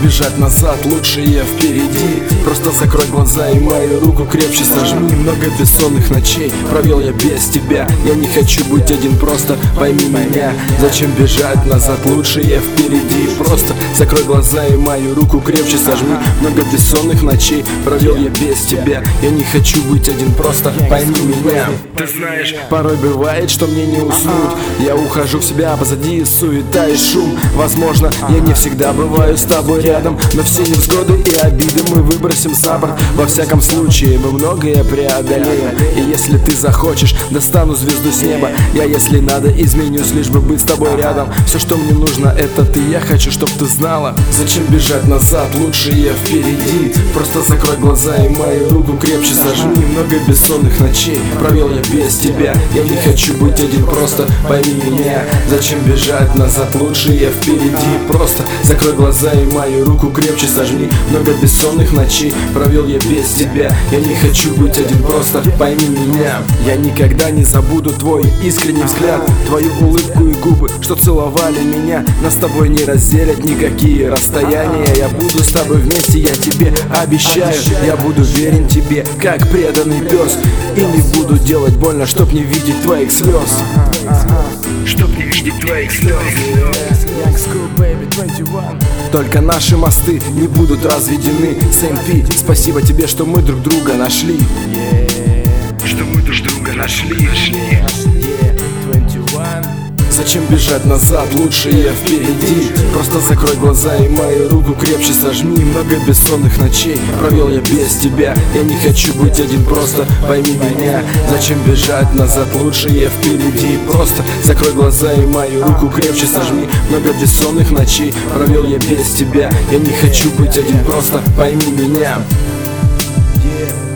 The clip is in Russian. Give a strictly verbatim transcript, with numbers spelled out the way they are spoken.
бежать назад, лучше я впереди. Просто закрой глаза и мою руку крепче сожми. Много бессонных ночей провел я без тебя. Я не хочу быть один, просто пойми меня. Зачем бежать назад, лучше я впереди. Просто закрой глаза и мою руку крепче сожми. Много бессонных ночей провел я без тебя. Я не хочу быть один, просто пойми меня. Ты знаешь, порой бывает, что мне не уснуть. Я ухожу в себя, позади суета и шум. Возможно, я не всегда бываю с тобой рядом, но все невзгоды и обиды мы выбросим за борт. Во всяком случае, мы многое преодолеем. И если ты захочешь, достану звезду с неба. Я, если надо, изменюсь, лишь бы быть с тобой рядом. Все, что мне нужно, это ты. Я хочу, чтоб ты знала. Зачем бежать назад, лучше я впереди. Просто закрой глаза и мою руку крепче сожми. Много бессонных ночей провел я без тебя. Я не хочу быть один, просто пойми меня. Зачем бежать назад, лучше я впереди. Просто закрой глаза и мою руку крепче сожми. Много бессонных ночей провел я без тебя. Я не хочу быть один, просто пойми меня. Я никогда не забуду твой искренний взгляд, твою улыбку и губы, что целовали меня. Нас с тобой не разделят никакие расстояния. Я буду с тобой вместе, я тебе обещаю. Я буду верен тебе, как преданный пес. И не буду делать больно, чтоб не видеть твоих слез. Чтоб не видеть твоих слез. Только наши мосты не будут разведены. Сэм Пи, спасибо тебе, что мы друг друга нашли. Что мы друг друга нашли. Зачем бежать назад, лучше я впереди. Просто закрой глаза и мою руку крепче сожми. Много бессонных ночей провел я без тебя. Я не хочу быть один, просто пойми меня. Зачем бежать назад, лучше я впереди. Просто закрой глаза и мою руку крепче сожми. Много бессонных ночей провел я без тебя. Я не хочу быть один, просто пойми меня. Yeah.